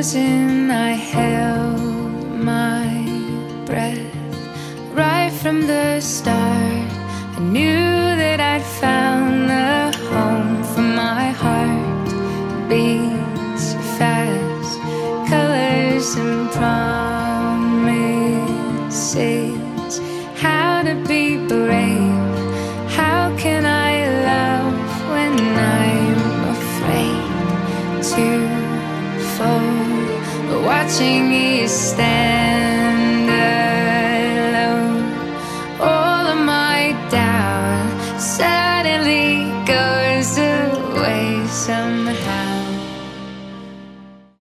frozen, I held my breath. Right from the start, I knew that I'd found the home for my heart. Beats fast, colors and promises. How to be brave, how can I love when I'm afraid to fall? Watching you stand